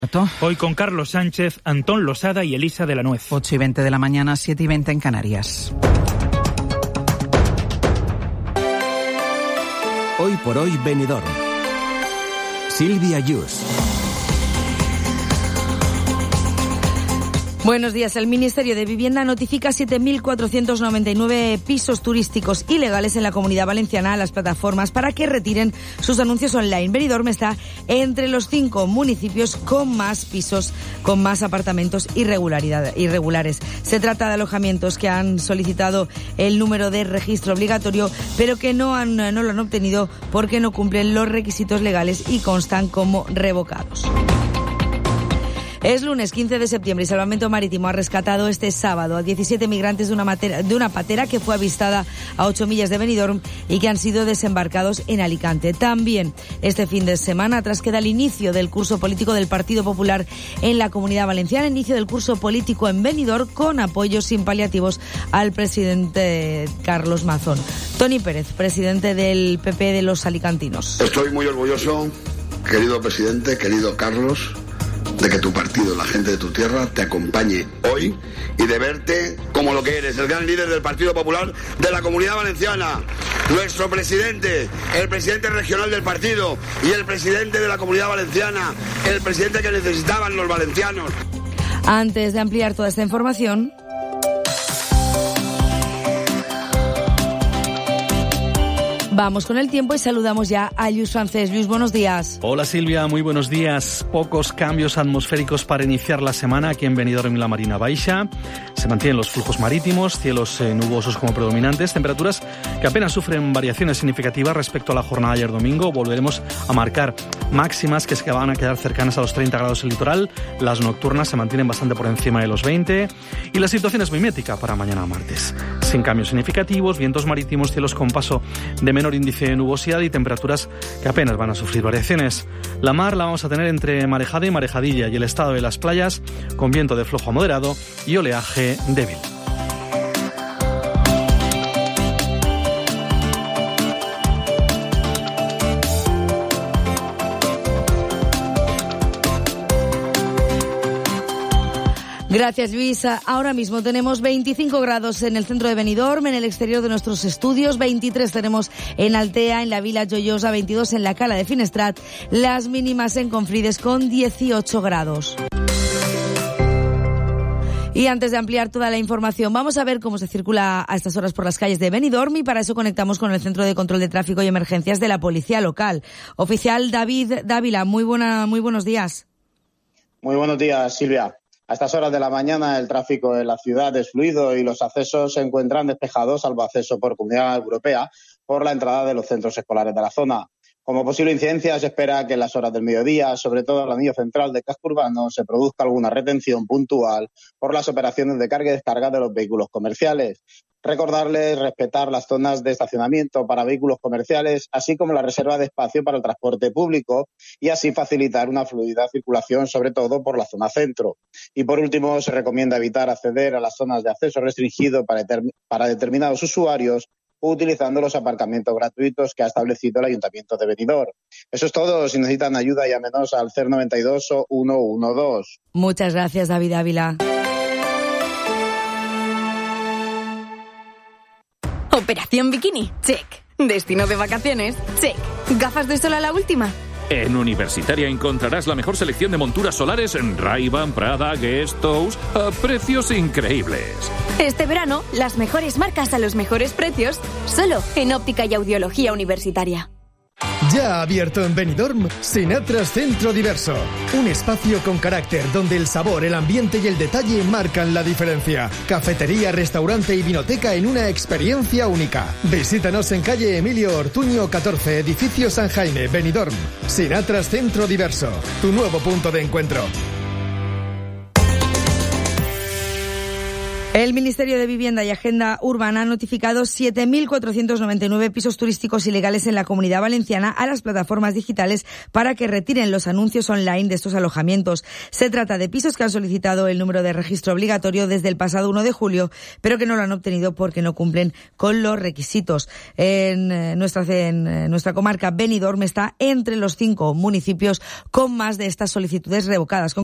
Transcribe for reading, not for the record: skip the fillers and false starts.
Hoy con Carlos Sánchez, Antón Losada y Elisa de la Nuez. 8:20 de la mañana, 7:20 en Canarias. Hoy por hoy Benidorm. Silvia Yus. Buenos días. El Ministerio de Vivienda notifica 7.499 pisos turísticos ilegales en la Comunidad Valenciana a las plataformas para que retiren sus anuncios online. Benidorm está entre los 5 municipios con más pisos, con más apartamentos irregulares. Se trata de alojamientos que han solicitado el número de registro obligatorio, pero que no lo han obtenido porque no cumplen los requisitos legales y constan como revocados. Es lunes 15 de septiembre y Salvamento Marítimo ha rescatado este sábado a 17 migrantes de una patera que fue avistada a 8 millas de Benidorm y que han sido desembarcados en Alicante. También este fin de semana, atrás queda el inicio del curso político del Partido Popular en la Comunidad Valenciana, inicio del curso político en Benidorm con apoyos sin paliativos al presidente Carlos Mazón. Toni Pérez, presidente del PP de los alicantinos. Estoy muy orgulloso, querido presidente, querido Carlos, de que tu partido, la gente de tu tierra, te acompañe hoy y de verte como lo que eres, el gran líder del Partido Popular de la Comunidad Valenciana, nuestro presidente, el presidente regional del partido y el presidente de la Comunidad Valenciana, el presidente que necesitaban los valencianos. Antes de ampliar toda esta información, vamos con el tiempo y saludamos ya a Lluís Francés. Lluís, buenos días. Hola Silvia, muy buenos días. Pocos cambios atmosféricos para iniciar la semana aquí en Benidorm y la Marina Baixa. Se mantienen los flujos marítimos, cielos nubosos como predominantes, temperaturas que apenas sufren variaciones significativas respecto a la jornada de ayer domingo. Volveremos a marcar máximas que van a quedar cercanas a los 30 grados en el litoral. Las nocturnas se mantienen bastante por encima de los 20 y la situación es mimética para mañana martes. Sin cambios significativos, vientos marítimos, cielos con paso de menor índice de nubosidad y temperaturas que apenas van a sufrir variaciones. La mar la vamos a tener entre marejada y marejadilla y el estado de las playas con viento de flojo a moderado y oleaje débil. Gracias, Luis. Ahora mismo tenemos 25 grados en el centro de Benidorm, en el exterior de nuestros estudios, 23 tenemos en Altea, en la Vila Joiosa, 22 en la Cala de Finestrat, las mínimas en Confrides con 18 grados. Y antes de ampliar toda la información, vamos a ver cómo se circula a estas horas por las calles de Benidorm y para eso conectamos con el Centro de Control de Tráfico y Emergencias de la Policía Local. Oficial David Dávila, muy buenos días. Muy buenos días, Silvia. A estas horas de la mañana el tráfico en la ciudad es fluido y los accesos se encuentran despejados, salvo acceso por Comunidad Europea, por la entrada de los centros escolares de la zona. Como posible incidencia, se espera que en las horas del mediodía, sobre todo en el anillo central del casco urbano, se produzca alguna retención puntual por las operaciones de carga y descarga de los vehículos comerciales. Recordarles respetar las zonas de estacionamiento para vehículos comerciales, así como la reserva de espacio para el transporte público y así facilitar una fluida circulación, sobre todo por la zona centro. Y por último, se recomienda evitar acceder a las zonas de acceso restringido para determinados usuarios utilizando los aparcamientos gratuitos que ha establecido el Ayuntamiento de Benidorm. Eso es todo. Si necesitan ayuda, llámenos al 092 o 112. Muchas gracias, David Ávila. Operación Bikini, check. Destino de vacaciones, check. ¿Gafas de sol a la última? En Universitaria encontrarás la mejor selección de monturas solares en Ray-Ban, Prada, Guest House a precios increíbles. Este verano, las mejores marcas a los mejores precios, solo en Óptica y Audiología Universitaria. Ya ha abierto en Benidorm Sinatras Centro Diverso, un espacio con carácter donde el sabor, el ambiente y el detalle marcan la diferencia. Cafetería, restaurante y vinoteca en una experiencia única. Visítanos en calle Emilio Ortuño 14, edificio San Jaime, Benidorm. Sinatras Centro Diverso, tu nuevo punto de encuentro. El Ministerio de Vivienda y Agenda Urbana ha notificado 7.499 pisos turísticos ilegales en la Comunidad Valenciana a las plataformas digitales para que retiren los anuncios online de estos alojamientos. Se trata de pisos que han solicitado el número de registro obligatorio desde el pasado 1 de julio, pero que no lo han obtenido porque no cumplen con los requisitos. En nuestra comarca, Benidorm está entre los 5 municipios con más de estas solicitudes revocadas.